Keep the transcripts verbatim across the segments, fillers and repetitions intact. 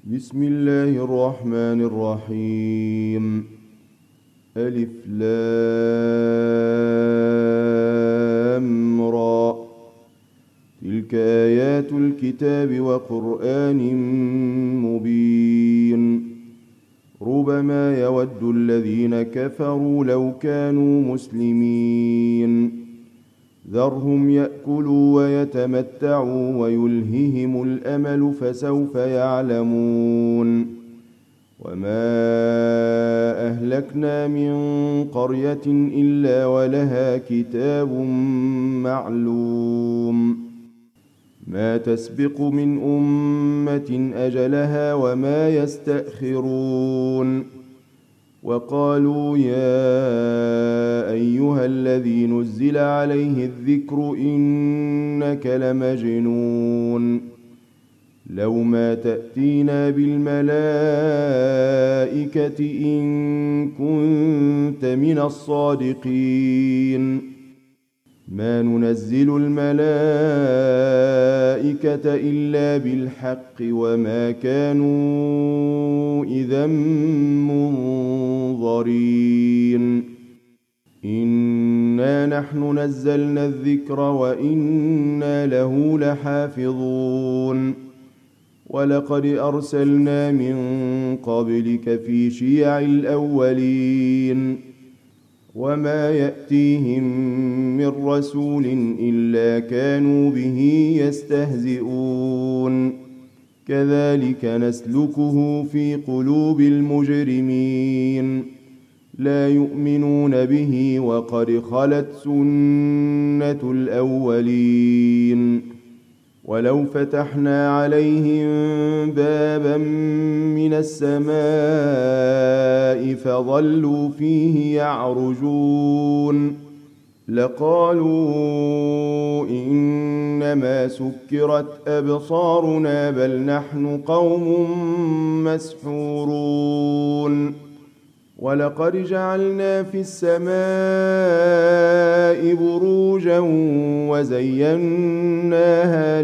بسم الله الرحمن الرحيم. ألف لام را. تلك آيات الكتاب وقرآن مبين. ربما يود الذين كفروا لو كانوا مسلمين. ذرهم يأكلوا ويتمتعوا ويلههم الأمل فسوف يعلمون. وما أهلكنا من قرية إلا ولها كتاب معلوم. ما تسبق من أمة أجلها وما يستأخرون. وقالوا يا أيها الذي نزل عليه الذكر إنك لمجنون. لو ما تأتينا بالملائكة إن كنت من الصادقين. ما ننزل الملائكة إلا بالحق وما كانوا إذا منظرين. إنا نحن نزلنا الذكر وإنا له لحافظون. ولقد أرسلنا من قبلك في شيع الأولين. وما يأتيهم من رسول إلا كانوا به يستهزئون. كذلك نسلكه في قلوب المجرمين. لا يؤمنون به وقد خلت سنة الأولين. ولو فتحنا عليهم بابا من السماء فظلوا فيه يعرجون لقالوا إنما سكرت أبصارنا بل نحن قوم مسحورون. ولقد جعلنا في السماء بروجا وزيناها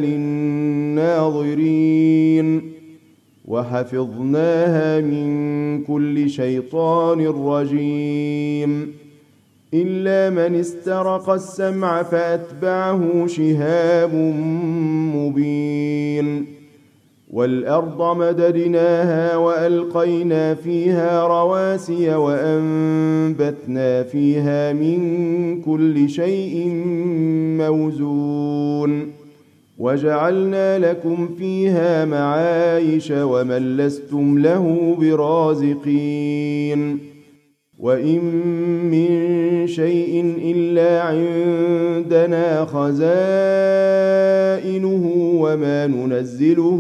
للناظرين وحفظناها من كل شيطان رجيم إلا من استرق السمع فأتبعه شهاب مبين. والأرض مددناها وألقينا فيها رواسي وأنبتنا فيها من كل شيء موزون. وجعلنا لكم فيها معايش ومن لستم له برازقين. وإن من شيء إلا عندنا خزائنه وما ننزله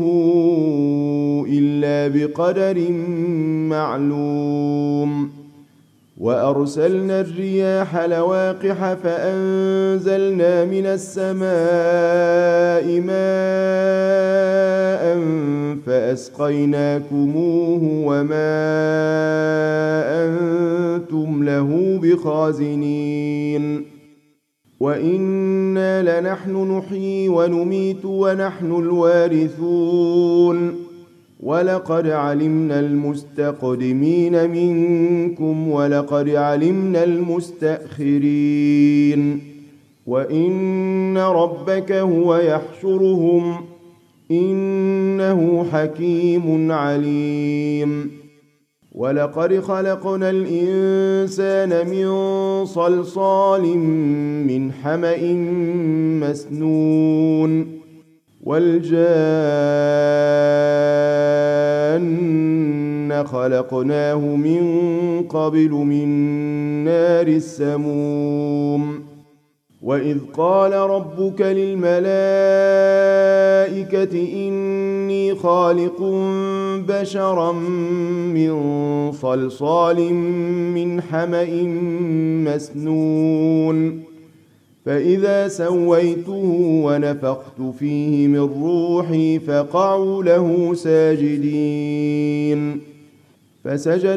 إلا بقدر معلوم. وأرسلنا الرياح لواقح فأنزلنا من السماء ماء فأسقيناكموه وما أنتم له بخازنين. وإنا لنحن نحيي ونميت ونحن الوارثون. ولقد علمنا المستقدمين منكم ولقد علمنا المستأخرين. وإن ربك هو يحشرهم إنه حكيم عليم. ولقد خلقنا الإنسان من صلصال من حمأ مسنون. والجان خلقناه من قبل من نار السموم. وإذ قال ربك للملائكة إني خالق بشرا من صلصال من حمأ مسنون. فإذا سويته ونفخت فيه من روحي فقعوا له ساجدين. فسجد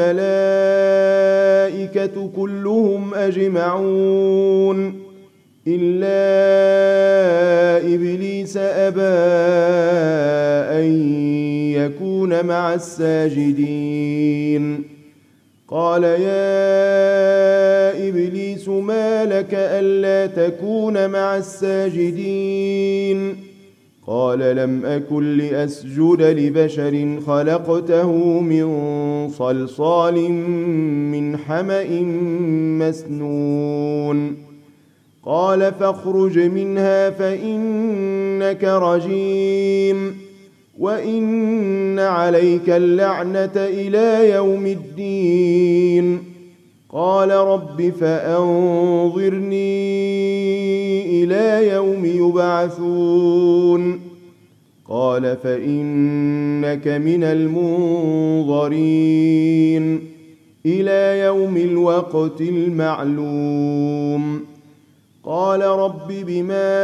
الملائكة كلهم أجمعون إلا إبليس أبى أن ليكون مع الساجدين قال يا إبليس ما لك ألا تكون مع الساجدين قال لم أكن لأسجد لبشر خلقته من صلصال من حمأ مسنون قال فاخرج منها فإنك رجيم وإن عليك اللعنة إلى يوم الدين قال رب فأنظرني إلى يوم يبعثون قال فإنك من المنظرين إلى يوم الوقت المعلوم قال رب بما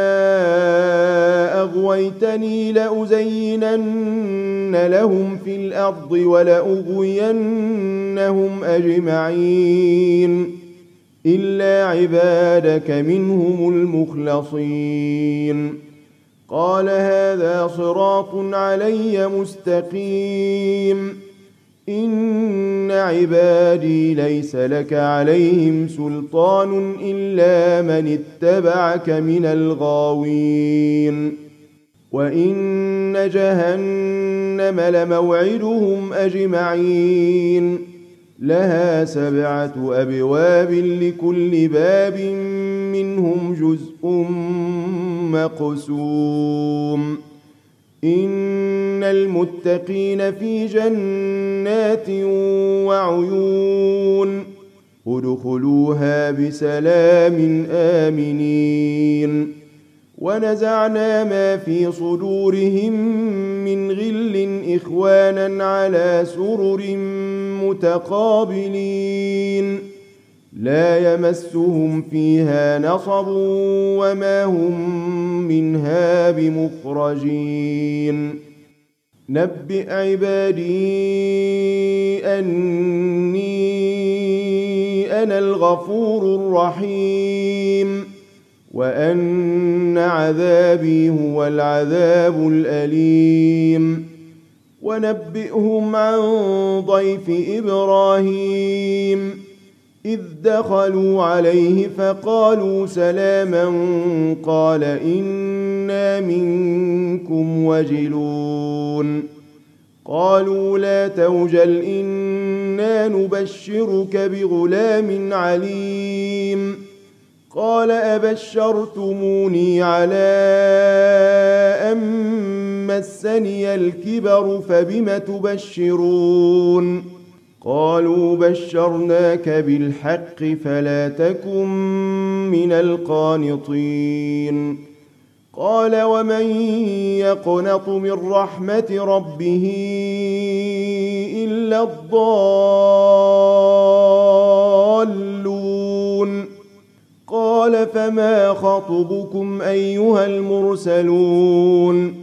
أغويتني لأزينن لهم في الأرض ولأغوينهم أجمعين إلا عبادك منهم المخلصين قال هذا صراط علي مستقيم إن عبادي ليس لك عليهم سلطان إلا من اتبعك من الغاوين وإن جهنم لموعدهم أجمعين لها سبعة أبواب لكل باب منهم جزء مقسوم إن المتقين في جنات وعيون ادخلوها بسلام آمنين ونزعنا ما في صدورهم من غل إخوانا على سرر متقابلين لا يمسهم فيها نصب وما هم منها بمخرجين نبئ عبادي أني أنا الغفور الرحيم وأن عذابي هو العذاب الأليم ونبئهم عن ضيف إبراهيم إذ دخلوا عليه فقالوا سلاما قال إنا منكم وجلون قالوا لا توجل إنا نبشرك بغلام عليم قال أبشرتموني على أن مسني الكبر فبم تبشرون قالوا بشرناك بالحق فلا تكن من القانطين قال ومن يقنط من رحمة ربه إلا الضالون قال فما خطبكم أيها المرسلون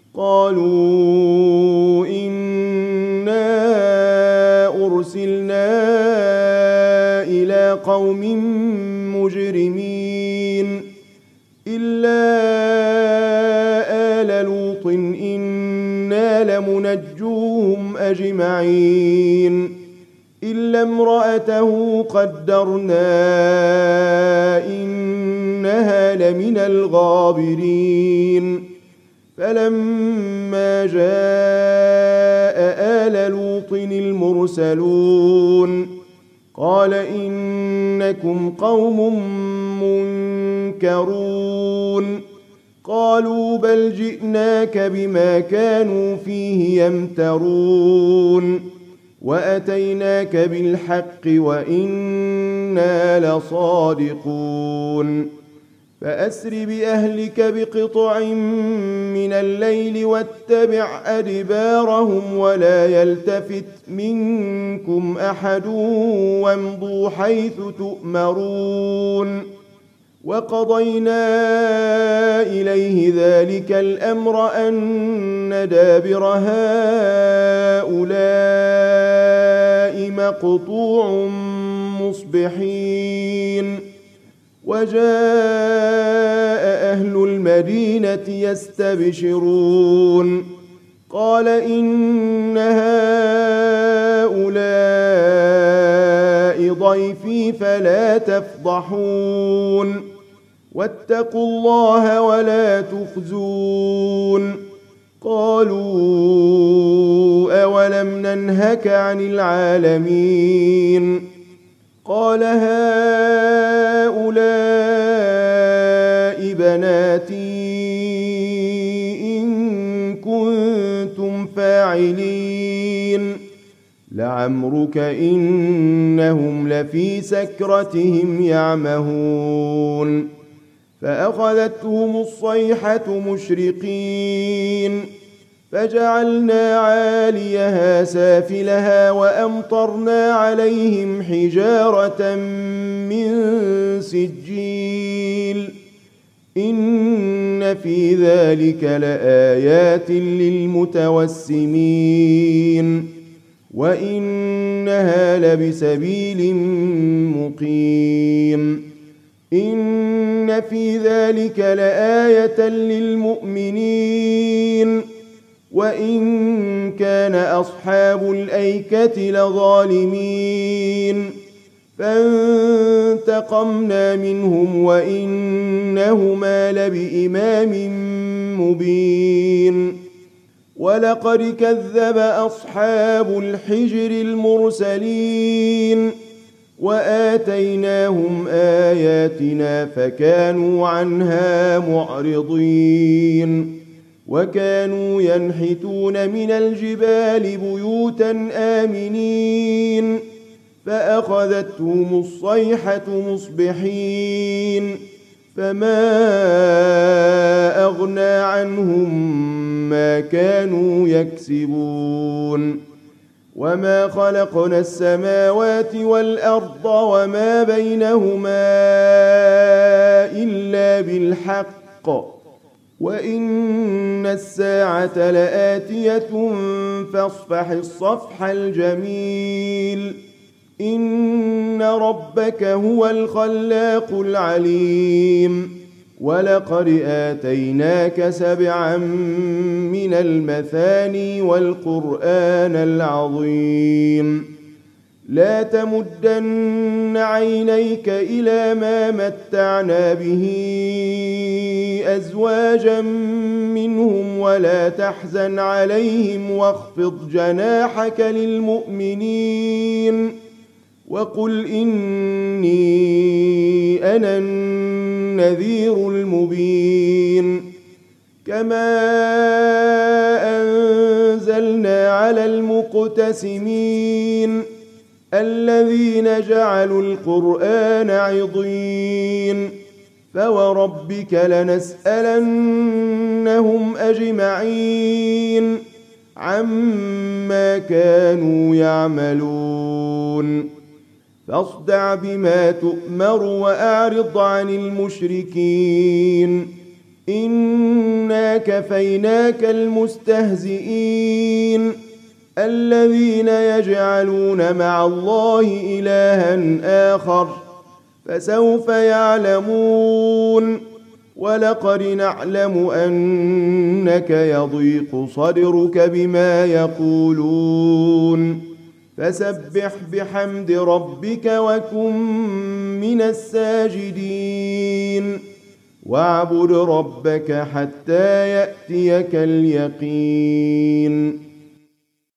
قالوا إنا أرسلنا إلى قوم مجرمين إلا آل لوط إنا لمنجوهم أجمعين إلا امرأته قدرنا إنها لمن الغابرين فلما جاء آل لوط المرسلون قال إنكم قوم منكرون قالوا بل جئناك بما كانوا فيه يمترون وأتيناك بالحق وإنا لصادقون فأسر بأهلك بقطع من الليل واتبع أدبارهم ولا يلتفت منكم أحد وامضوا حيث تؤمرون وقضينا إليه ذلك الأمر أن دابر هؤلاء مقطوع مصبحين وجاء أهل المدينة يستبشرون قال إن هؤلاء ضيفي فلا تفضحون واتقوا الله ولا تخزون قالوا أولم ننهك عن العالمين قال هؤلاء بناتي إن كنتم فاعلين لعمرك إنهم لفي سكرتهم يعمهون فأخذتهم الصيحة مشرقين فجعلنا عاليها سافلها وأمطرنا عليهم حجارة من سجيل إن في ذلك لآيات للمتوسمين وإنها لبسبيل مقيم إن في ذلك لآية للمؤمنين وإن كان أصحاب الأيكة لظالمين فانتقمنا منهم وإنهما لبإمام مبين ولقد كذب أصحاب الحجر المرسلين وآتيناهم آياتنا فكانوا عنها معرضين وكانوا ينحتون من الجبال بيوتا آمنين فأخذتهم الصيحة مصبحين فما أغنى عنهم ما كانوا يكسبون وما خلقنا السماوات والأرض وما بينهما إلا بالحق وإن الساعة لآتية فاصفح الصفح الجميل إن ربك هو الخلاق العليم ولقد آتيناك سبعا من المثاني والقرآن العظيم لا تمدن عينيك إلى ما متعنا به أزواجا منهم ولا تحزن عليهم واخفض جناحك للمؤمنين وقل إني أنا النذير المبين كما أنزلنا على المقتسمين الذين جعلوا القرآن عضين فوربك لنسألنهم أجمعين عما كانوا يعملون فاصدع بما تؤمر وأعرض عن المشركين إنا كفيناك المستهزئين الذين يجعلون مع الله إلها آخر فسوف يعلمون ولقد نعلم أنك يضيق صدرك بما يقولون فسبح بحمد ربك وكن من الساجدين واعبد ربك حتى يأتيك اليقين